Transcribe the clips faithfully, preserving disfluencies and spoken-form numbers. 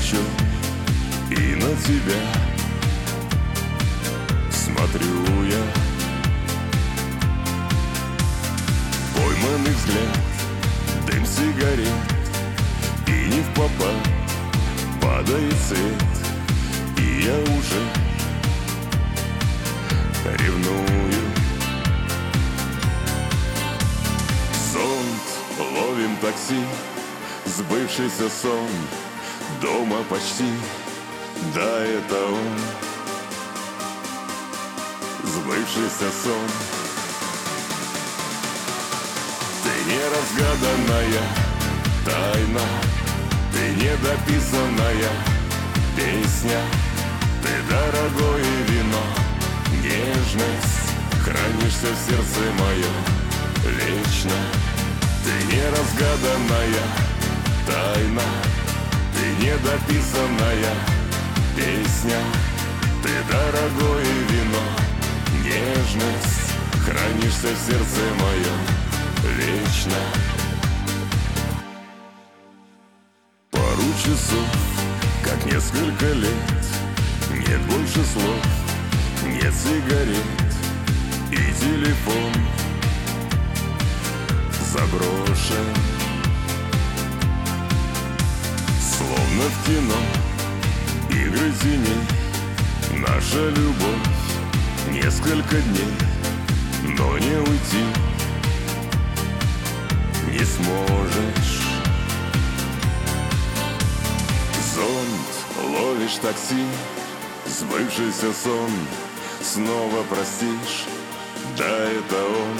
ночью и на тебя смотрю я. Пойманный взгляд, дым сигарет, и не впопад падает свет, и я уже ревную. Сон, ловим такси, сбывшийся сон, дома почти, да, это он. Сбывшийся сон. Ты неразгаданная тайна, ты недописанная песня, ты дорогое вино, нежность, хранишься в сердце моем вечно. Ты неразгаданная тайна, ты недописанная песня, ты дорогое вино, нежность, хранишься в сердце моем вечно. Пару часов, как несколько лет, нет больше слов, нет сигарет, и телефон заброшен. Словно в кино, игры теней, наша любовь несколько дней, но не уйти не сможешь. Зонт, ловишь такси, сбывшийся сон, снова простишь, да, это он.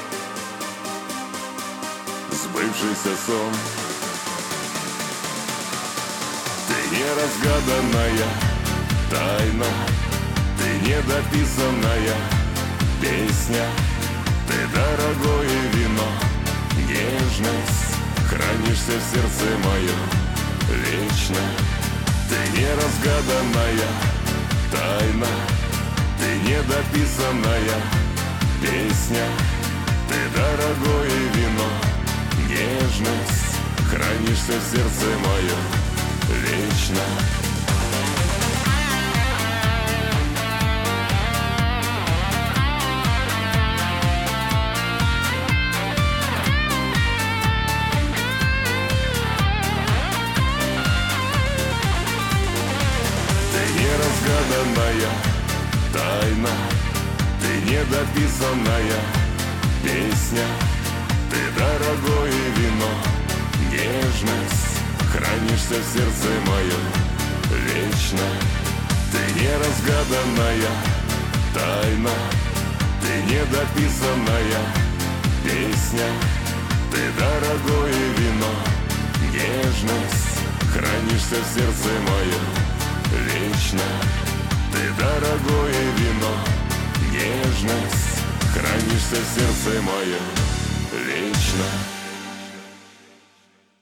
Сбывшийся сон. Ты неразгаданная тайна, ты недописанная песня, ты дорогое вино, нежность, хранишься в сердце моем вечно. Ты неразгаданная тайна, ты недописанная песня, ты дорогое вино, нежность, хранишься в сердце моем вечно. Неразгаданная тайна, ты недописанная песня, ты дорогое вино, нежность, хранишься в сердце моем вечно. Ты неразгаданная тайна, ты недописанная песня, ты дорогое вино, нежность, хранишься в сердце моем вечно. Ты дорогое вино, нежность, хранишься в сердце моем вечно.